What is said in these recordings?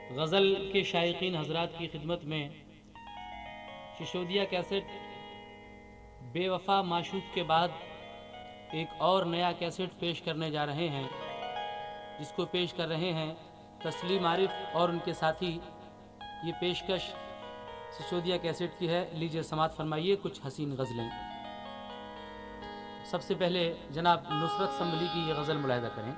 गज़ल के शायकीन हजरात की खिदमत में सिसोदिया कैसेट बेवफा माशूक के बाद एक और नया कैसेट पेश करने जा रहे हैं, जिसको पेश कर रहे हैं तस्लीम आरिफ और उनके साथी। ये पेशकश सिसोदिया कैसेट की है। लीजिए समात फरमाइए कुछ हसीन गज़लें। सबसे पहले जनाब नुसरत संभली की ये गज़ल मुलाहिदा करें।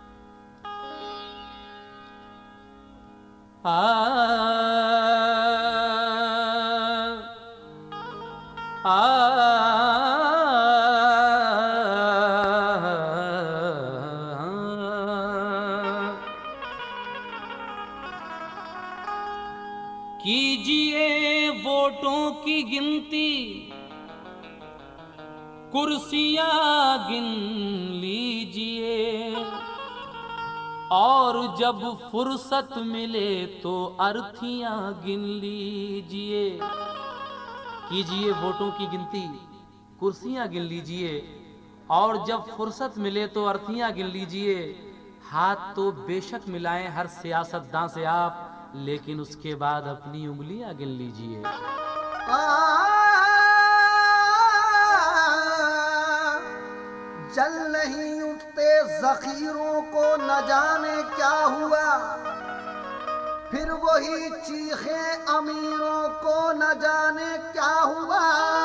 कीजिए वोटों की गिनती, कुर्सियां गिन लीजिए, और जब फुर्सत मिले तो अर्थियां गिन लीजिए। कीजिए वोटों की गिनती, कुर्सियां गिन लीजिए, और जब फुर्सत मिले तो अर्थियां गिन लीजिए। हाथ तो बेशक मिलाएं हर सियासतदां से आप, लेकिन उसके बाद अपनी उंगलियां गिन लीजिए। जल नहीं उठते जखीरों को न जाने क्या हुआ, फिर वही चीखें अमीरों को न जाने क्या हुआ।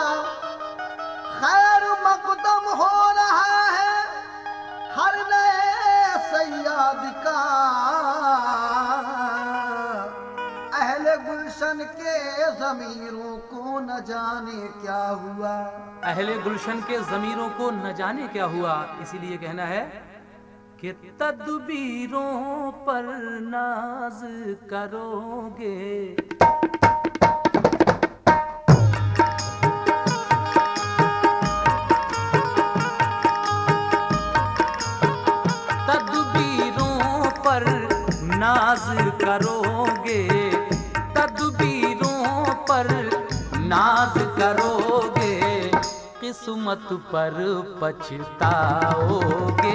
खैर मकदम हो रहा है हर नए सैयाद का, अहले गुलशन के ज़मीरों को न जाने क्या हुआ। अहले गुलशन के ज़मीरों को न जाने क्या हुआ। इसीलिए कहना है कि तदबीरों पर नाज करोगे, तदबीरों पर नाज करोगे, तदबीरों पर नाज करोगे, किस्मत पर पछताओगे।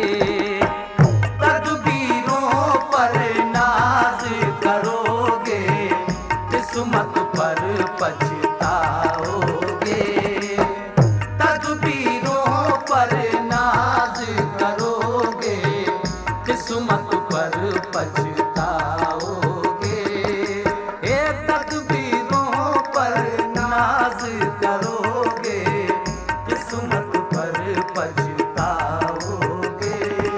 तदबीरों पर नाज करोगे, किस्मत पर पछताओगे। तदबीरों पर नाज करोगे, किस्मत पर पछताओगे। ए तदबीरों पर नाज करोगे, किस्मत पर पछताओगे।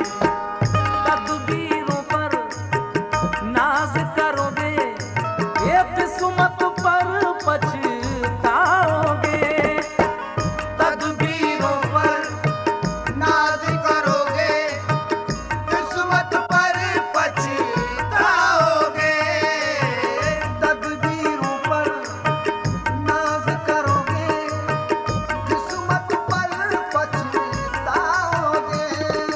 तदबीरों पर नाज करोगे, ये किस्मत पर पछताओगे। तदबीरों पर नाज करोगे, किस्मत पर पछताओगे। तदबीरों पर नाज करोगे, किस्मत पर पछताओगे।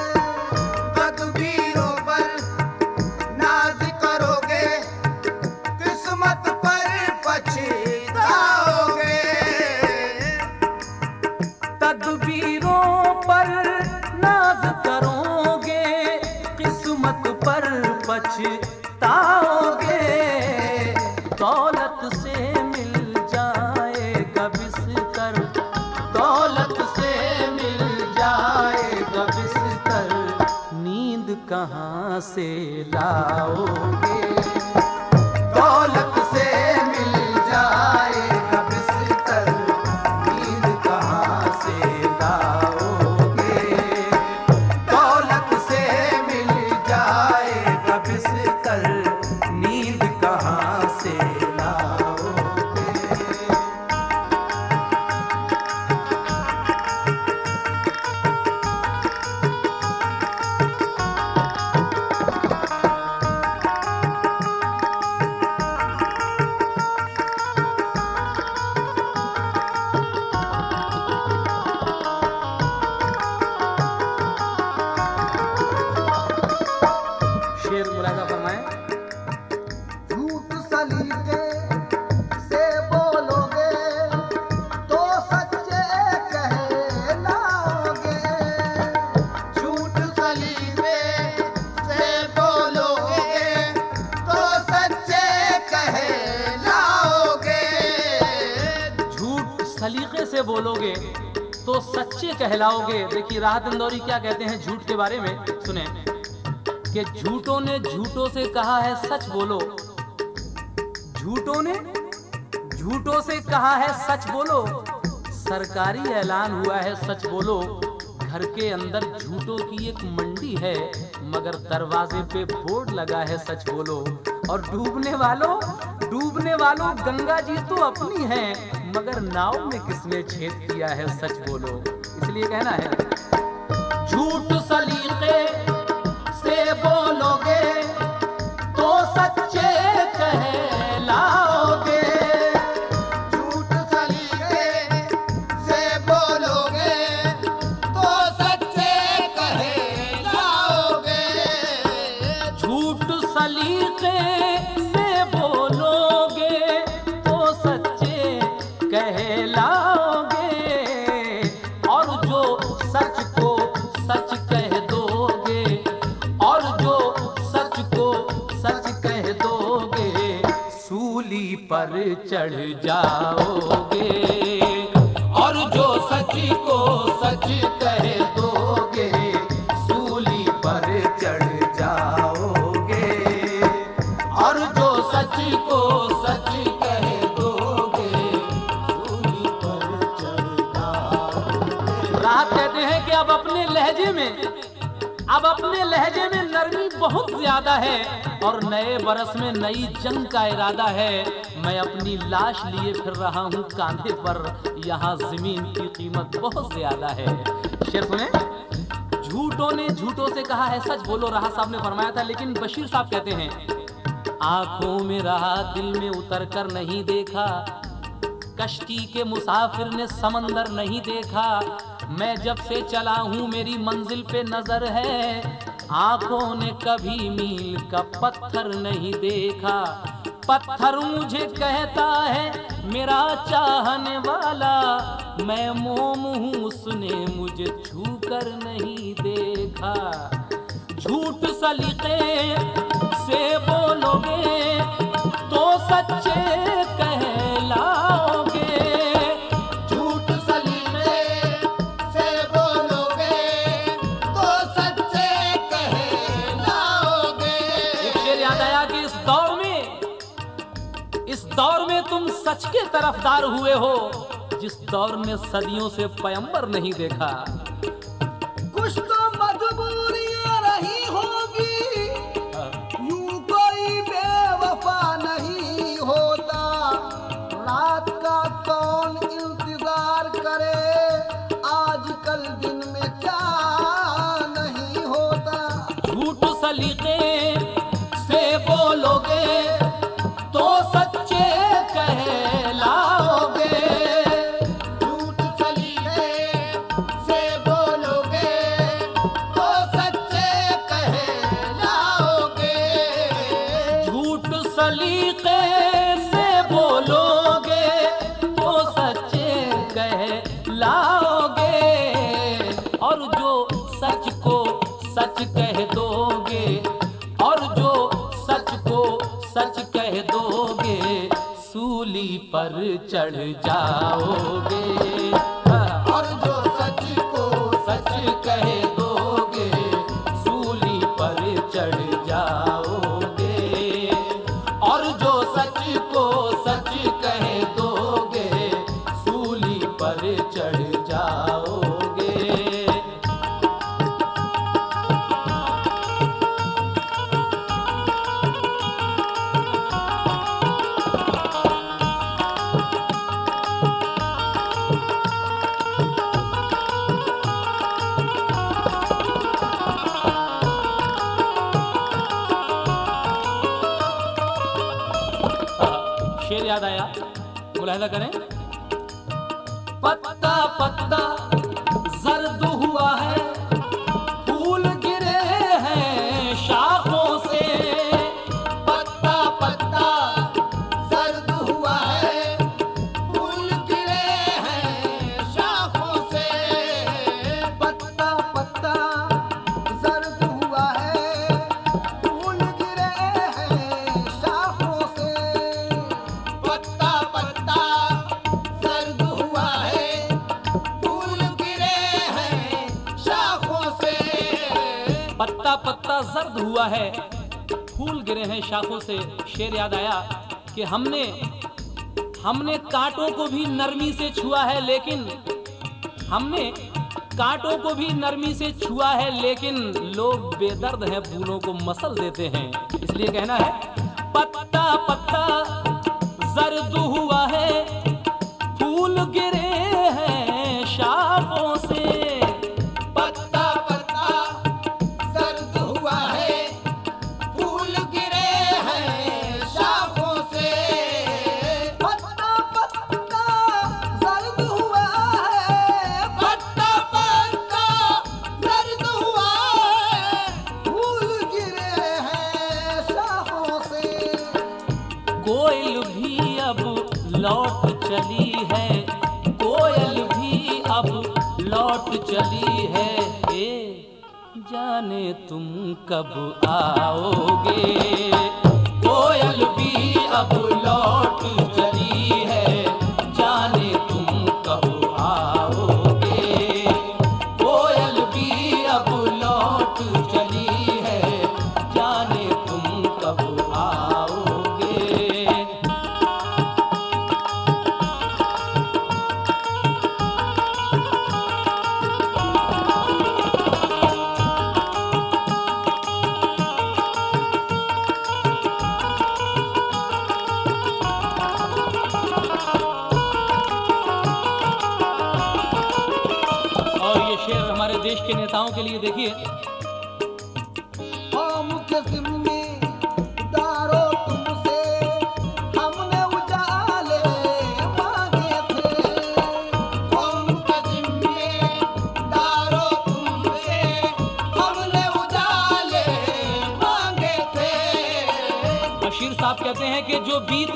तदबीरों पर नाज करोगे, किस्मत पर पछताओगे। तदबीरों पर नाज करोगे, किस्मत पर पछताओगे। दौलत से मिल जाएगा बिस्तर, दौलत से मिल जाएगा बिस्तर, नींद कहाँ से लाओगे। दौलत से मिल जाएगा बिस्तर, नींद कहाँ से लाओगे। दौलत से मिल जाएगा बिस्तर, नींद कहाँ से लाओगे। बोलोगे तो सच्चे कहलाओगे। देखिए राहत इंदौरी क्या कहते हैं झूठ के बारे में, सुने कि झूठों ने झूठों से कहा है सच बोलो, झूठों ने झूठों से कहा है सच बोलो, सरकारी ऐलान हुआ है सच बोलो। घर के अंदर झूठों की एक मंडी है, मगर दरवाजे पे बोर्ड लगा है सच बोलो। और डूबने वालों गंगा जी तो अपनी है, मगर नाव में किसने छेद किया है सच बोलो। इसलिए कहना है झूठ सलीके से बोलोगे तो सच्चे कहलाओगे। झूठ सलीके से बोलोगे तो सच्चे कहलाओगे। झूठ सलीके से बोलोगे तो सच्चे कहलाओगे। और जो सच को सच कह दोगे, और जो सच को सच कह दोगे, सूली पर चढ़ जाओगे। और जो सच को सच कह दोगे, सूली पर चढ़ जाओगे। और जो सच को सच कह दोगे, सूली पर चढ़ जाओगे। राहत कहते हैं कि अब अपने लहजे में नरमी बहुत ज्यादा है, और नए बरस में नई जंग का इरादा है। मैं अपनी लाश लिए फिर रहा हूँ कांधे पर, यहाँ जमीन की कीमत बहुत ज्यादा है। शेर सुने, झूठों ने झूठों से कहा है सच बोलो, राहत साहब ने फरमाया था। लेकिन बशीर साहब कहते हैं आंखों में रहा दिल में उतर कर नहीं देखा, कश्ती के मुसाफिर ने समंदर नहीं देखा। मैं जब से चला हूँ मेरी मंजिल पे नजर है, आंखों ने कभी मील का पत्थर नहीं देखा। पत्थर मुझे कहता है मेरा चाहने वाला, मैं मोम हूँ उसने मुझे छू कर नहीं देखा। झूठ सलीके से बोलोगे तो सच्चे कहलाओगे। झूठ सलीके से बोलोगे तो सच्चे कहलाओगे। एक शेर याद आया कि इस दौर में तुम सच के तरफदार हुए हो, जिस दौर ने सदियों से पैगंबर नहीं देखा। कुछ तो मजबूरियां रही होगी, यूं कोई बेवफा नहीं होता। रात का कौन इंतजार करे, आजकल दिन में क्या नहीं होता। झूठ सलीके से बोलोगे तो सच्चे कहलाओगे। झूठ सलीके से बोलोगे तो सच्चे कहलाओगे। झूठ सलीके से बोलोगे तो सच्चे कहलाओगे। और जो सच को सच कह दोगे, और जो सच को सच कह दोगे, सूली पर चढ़ जाओगे। और जो सच को सच कह दोगे, सूली पर चढ़ जाओगे। और जो सच को सच कह दोगे, सूली पर चढ़ जाओगे। शेर याद आया, मुलाहिजा करें। पत्ता पत्ता जर्द हुआ है, फूल गिरे हैं शाखों से। पत्ता पत्ता जर्द हुआ है, फूल गिरे हैं शाखों से। पत्ता पत्ता जर्द हुआ है, फूल गिरे हैं शाखों से। पत्ता पत्ता जर्द हुआ है, पत्ता पत्ता जर्द हुआ है, फूल गिरे हैं शाखों से। शेर याद आया कि हमने कांटों को भी नरमी से छुआ है, लेकिन हमने कांटों को भी नरमी से छुआ है, लेकिन लोग बेदर्द हैं, फूलों को मसल देते हैं। इसलिए कहना है पत्ता पत्ता जर्द हुआ है, फूल गिरे हैं शाखों से। पत्ता पत्ता जर्द हुआ है, फूल गिरे हैं शाखों से। पत्ता पत्ता जर्द हुआ है, पत्ता पत्ता जर्द हुआ है, फूल गिरे हैं शाखों से। कोयल भी अब लौट चली है, कोयल भी अब लौट चली है, जाने तुम कब आओगे। कोयल भी अब लौट चली है, जाने तुम कब आओगे। कोयल भी अब लौट चली है, जाने तुम कब आओगे। देश के नेताओं के लिए देखिए, कौम के जिम्मेदारों तुमसे हमने उजाले मांगे थे। कौम के जिम्मेदारों तुमसे हमने उजाले मांगे थे। बशीर साहब कहते हैं कि जो बीत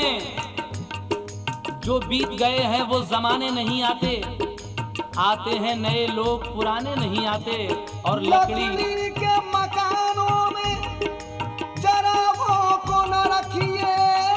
गए हैं वो जमाने नहीं आते, आते हैं नए लोग, पुराने नहीं आते। और लकड़ी के मकानों में चरागों को न रखिए,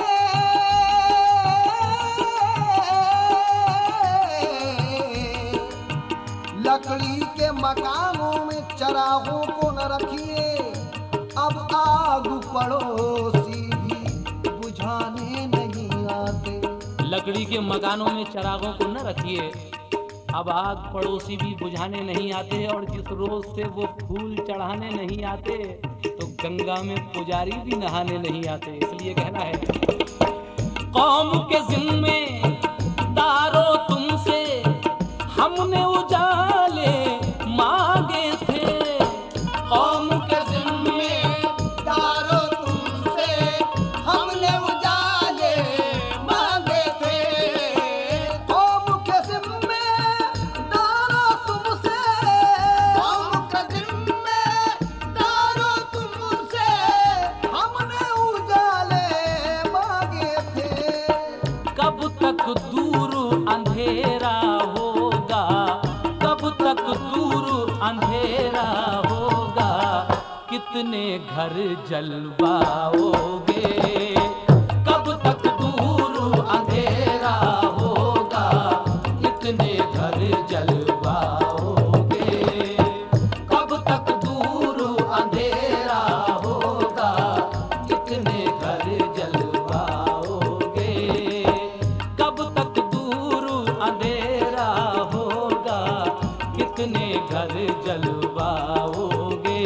लकड़ी के मकानों में चरागों को न रखिए। अब आग पड़ोसी भी बुझाने नहीं आते। लकड़ी के मकानों में चरागों को न रखिए, अब आग पड़ोसी भी बुझाने नहीं आते। और जिस रोज से वो फूल चढ़ाने नहीं आते, तो गंगा में पुजारी भी नहाने नहीं आते। इसलिए कहना है कौम के जिम्मेदारों तुमसे हमने उजाले मांगे थे। कौम के जिम्मेदारों तुमसे हमने उजाले मांगे थे। कौम के जिम्मेदारों तुमसे, कौम के जिम्मेदारों तुमसे हमने उजाले मांगे थे। कब तक दूर अंधेरा होगा, कब तक दूर अंधेरा होगा, कितने घर जलवाओगे। कब तक दूर अंधेरा होगा, कितने घर जलवाओगे। कब तक दूर अंधेरा होगा, कितने घर जलवाओगे। कब तक दूर अंधेरा होगा, कितने घर जलवाओगे।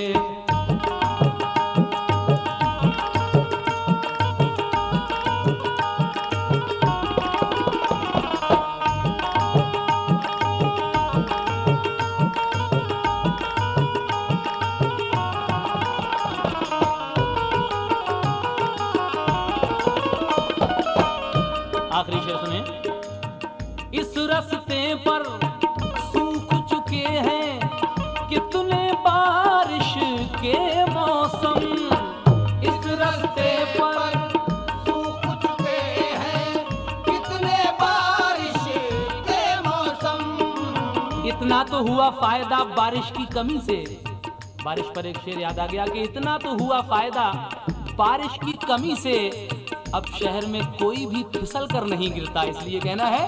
आखिरी शेर सुने। इस रास्ते पर सूख चुके हैं कितने बारिश के मौसम। इस रास्ते पर सूख चुके हैं कितने बारिश के मौसम। इतना तो हुआ फायदा बारिश की कमी से। बारिश पर एक शेर याद आ गया कि इतना तो हुआ फायदा बारिश की कमी से, अब शहर में कोई भी फिसल कर नहीं गिरता। इसलिए कहना है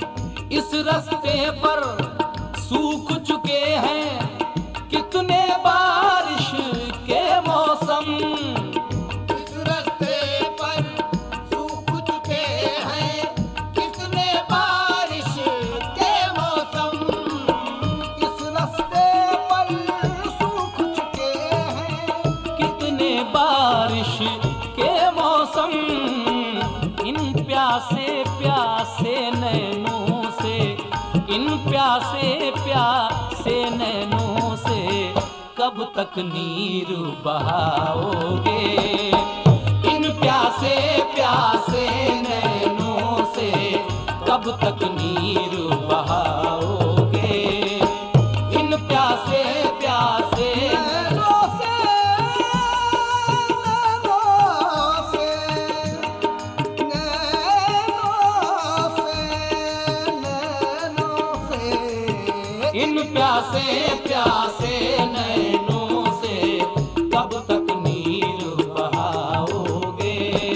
इस रास्ते पर सूख चुके हैं कितने कब तक नीर बहाओगे? इन प्यासे प्यासे नैनों से कब तक नीर बहाओगे? इन प्यासे प्यासे नैनों से, इन प्यासे प्यासे नैनों से कब तक नीर बहाओगे?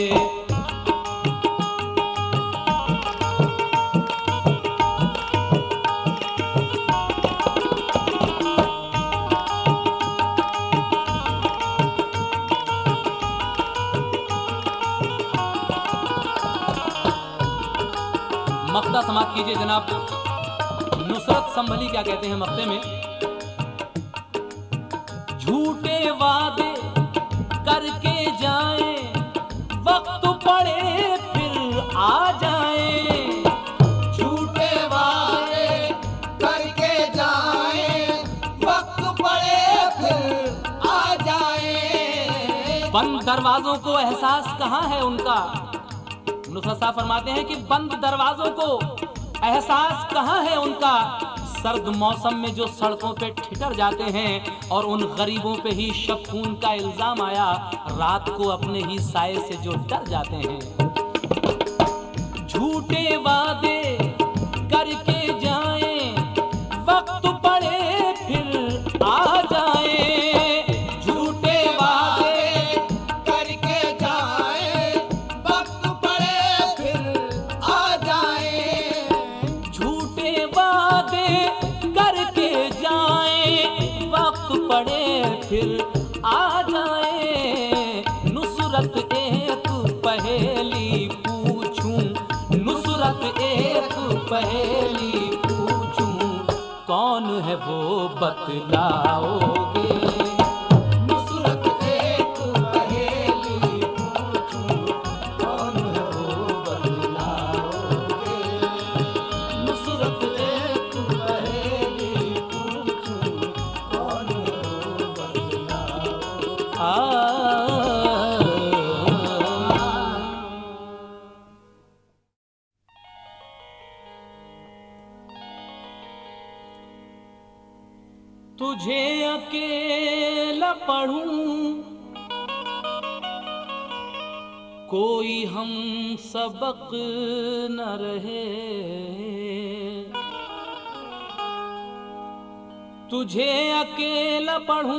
मक्ता समाप्त कीजिए जनाब। नुसरत संभली क्या कहते हैं मक्ते में? झूठे वादे करके जाए, वक्त पड़े फिर आ जाए। झूठे वादे करके जाए, वक्त पड़े फिर आ जाए। बंद दरवाजों को एहसास कहाँ है उनका? नुसरत साहब फरमाते हैं कि बंद दरवाजों को एहसास कहाँ है उनका? सर्द मौसम में जो सड़कों पे ठिठर जाते हैं और उन गरीबों पे ही शब खून का इल्जाम आया, रात को अपने ही साए से जो डर जाते हैं। झूठे वादे करके जाएं, वक्त पड़े फिर आ जाए। झूठे वादे करके जाए, वक्त पड़े फिर आ जाए। झूठे वादे करके जाएं, वक्त पड़े फिर आ जाए। नुसरत एक पहेली पूछूं, नुसरत एक पहेली पूछूं, कौन है वो बतलाओगे? नुसरत एक पहेली पूछूं, कौन है वो बतलाओगे? नुसरत एक पहेली पूछूं, कौन है वो बतलाओगे? तुझे अकेला पढ़ूं, कोई हम सबक न रहे। तुझे अकेला पढ़ूं,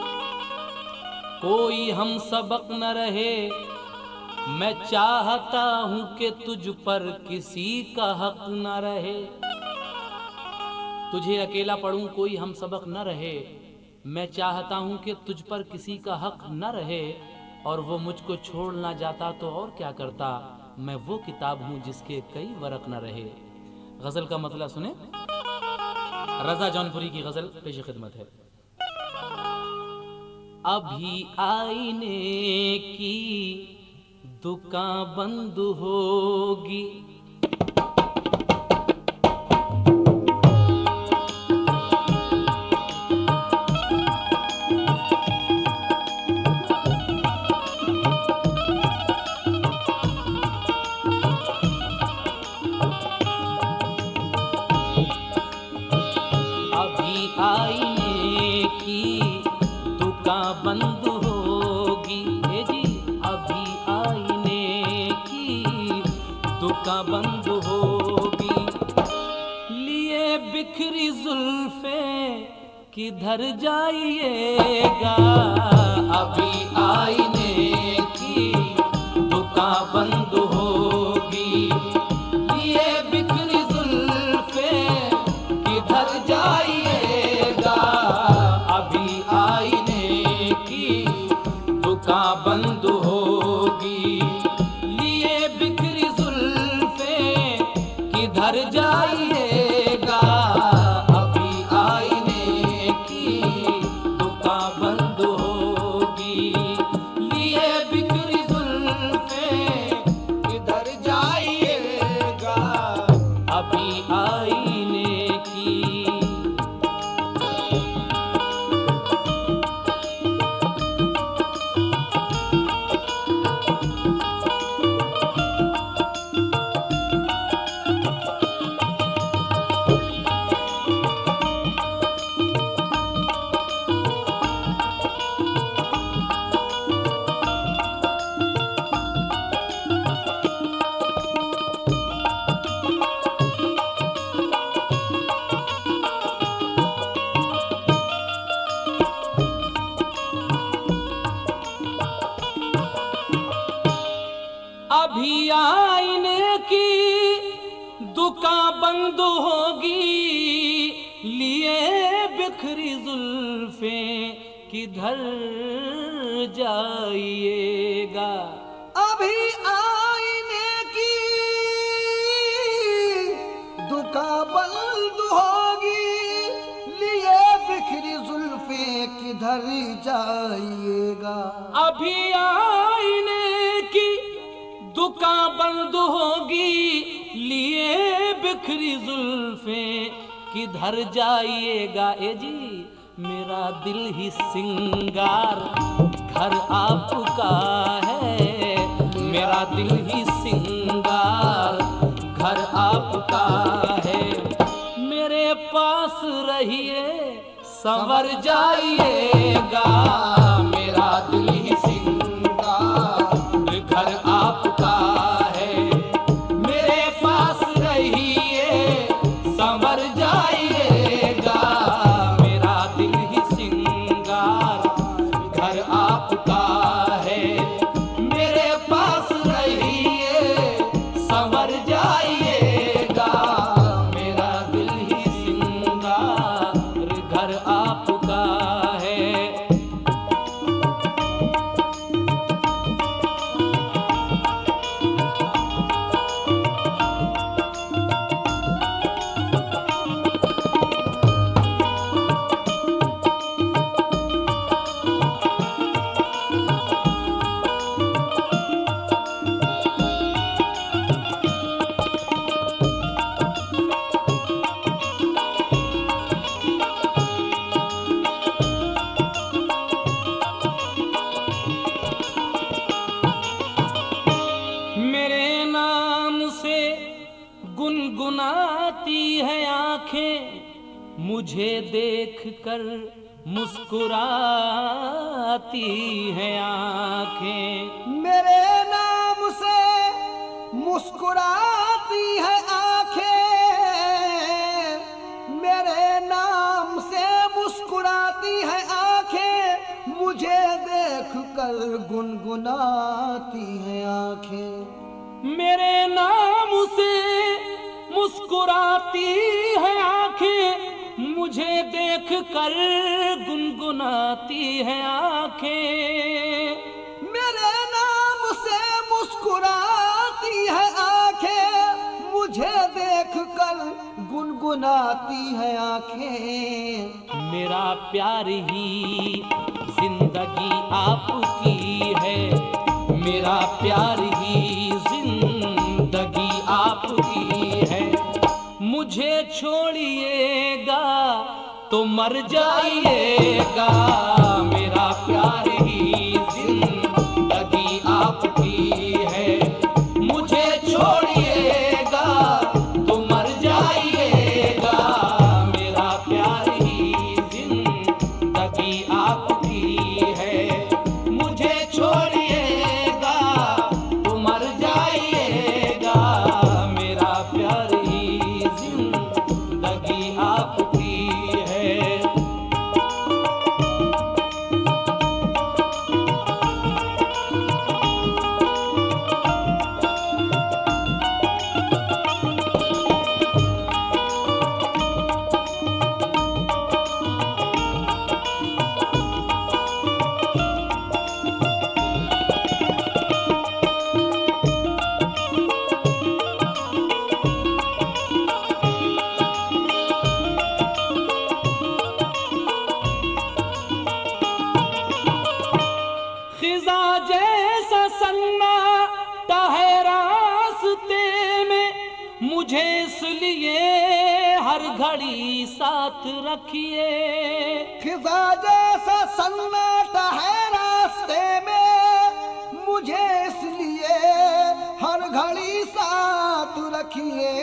कोई हम सबक न रहे। मैं चाहता हूं कि तुझ पर किसी का हक न रहे। तुझे अकेला पढ़ूं, कोई हम सबक न रहे। मैं चाहता हूं कि तुझ पर किसी का हक न रहे। और वो मुझको छोड़ ना जाता तो और क्या करता, मैं वो किताब हूं जिसके कई वरक न रहे। गजल का मतलब सुने। रजा जौनपुरी की गजल पेश खिदमत है। अभी आईने की दुकान बंद होगी, आईने की दुकान बंद होगी। ए जी, अभी आईने की दुकान बंद होगी। लिए बिखरी जुल्फे किधर जाइएगा? अभी आईने की दुकान बंद होगी। लिए बिखरी जुल्फे किधर जाइएगा? अभी आईने की दुकान बंद होगी। लिए बिखरी जुल्फे किधर जाइएगा? अभी आईने की दुकान बंद होगी। जुल्फें किधर जाइएगा। अभी आईने की दुकान बंद होगी, लिए बिखरी जुल्फें किधर जाइएगा। अभी आईने की दुकान बंद होगी, लिए बिखरी जुल्फें किधर जाइएगा। ए जी मेरा दिल ही सिंगार घर आपका है, मेरा दिल ही सिंगार घर आपका है। मेरे पास रहिए संवर जाइएगा, मेरा दिल ही सिंगार घर आपका है। मेरे पास रहिए संवर जाइएगा, मेरा दिल ही सिंगार घर आपका है। मेरे पास रहिए संवर जाइएगा, मेरा दिल ही सिंगार घर आपका है। मेरे नाम से गुनगुनाती है आंखें, मुझे देखकर मुस्कुराती है आंखें। मेरे नाम से मुस्कुराती है आंखें, मेरे नाम से मुस्कुराती है आंखें, मुझे देखकर गुनगुनाती है आंखें। मेरे नाम से मुस्कुराती है आंखें, मुझे देखकर गुनगुनाती है आंखें। मेरे नाम से मुस्कुराती है आंखें, मुझे देखकर गुनगुनाती है आंखें। मेरा प्यार ही जिंदगी आपकी है, मेरा प्यार ही जिंदगी आपकी है। मुझे छोड़िएगा तो मर जाइएगा, मेरा प्यार ही जिंदगी आपकी है। मुझे छोड़िएगा तो मर जाइएगा, मेरा प्यार ही जिंदगी आपकी है। मुझे छोड़िएगा तो मर जाइएगा, मेरा प्यार ही जिंदगी आपकी है। खिजा जैसा सन्नाटा है रास्ते में, मुझे इसलिए हर घड़ी साथ रखिए। खिजा जैसा सन्नाटा है रास्ते में, मुझे इसलिए हर घड़ी साथ रखिए।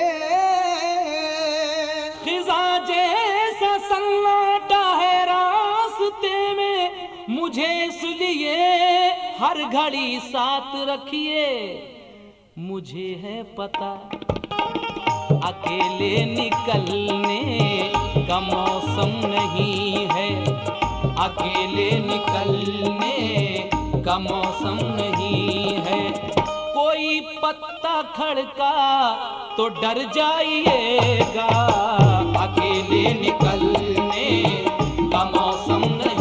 खिजा जैसा सन्नाटा है रास्ते में, मुझे इसलिए हर घड़ी साथ रखिए। मुझे है पता अकेले निकलने का मौसम नहीं है, अकेले निकलने का मौसम नहीं है। कोई पत्ता खड़का तो डर जाइएगा, अकेले निकलने का मौसम नहीं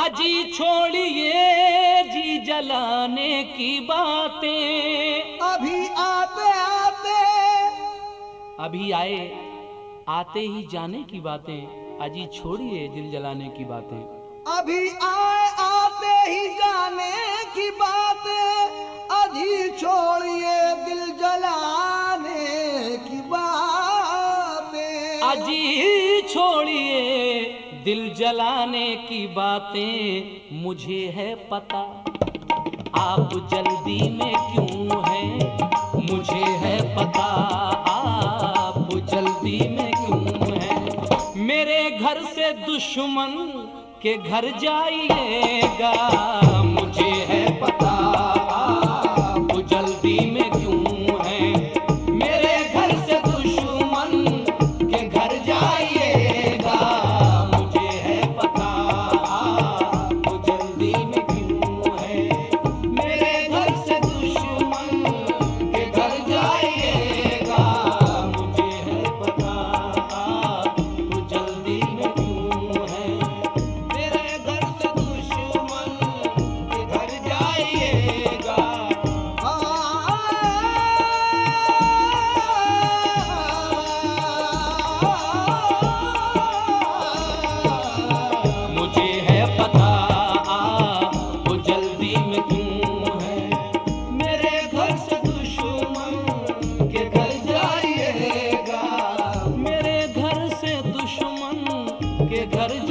अजी छोड़िए जी जलाने की बातें, अभी आते आते, अभी आए आते ही जाने की बातें, अजी छोड़िए दिल जलाने की बातें। अभी आए आते ही जाने की बातें, अभी छोड़िए दिल जलाने की बातें। अजी छोड़िए दिल जलाने की बातें, मुझे है पता आप जल्दी में क्यों हैं, मुझे है पता आप जल्दी में क्यों हैं। मेरे घर से दुश्मन के घर जाइएगा, मुझे है पता आप जल्दी में क्यों हैं। मेरे घर से दुश्मन के घर जाइएगा, मुझे है पता आप जल्दी में क्यों हैं। मेरे घर से दुश्मन के घर जाइएगा, मुझे है पता आप जल्दी में क्यों हैं। मेरे घर से दुश्मन के घर जाइएगा। मुझे है पता आप जल्दी में क्यों हैं। मेरे घर से दुश्मन के घर जाइएगा, मेरे घर से दुश्मन के घर